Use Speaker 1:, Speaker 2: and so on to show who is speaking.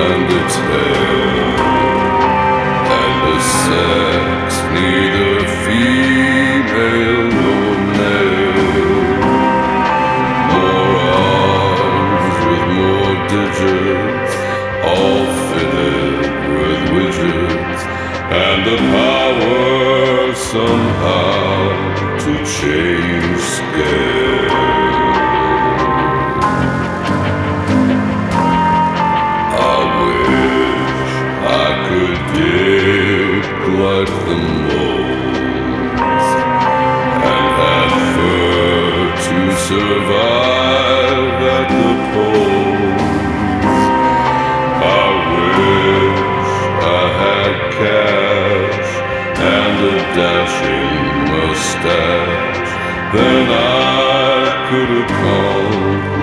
Speaker 1: and a tail, and a sex neither female nor male. More arms with more digits, all fitted with widgets, and the power somehow to change scale. I wish I could dig like the moles and had fur to survive at the poles. I wish I had cash and a dashing mustache, then I could have called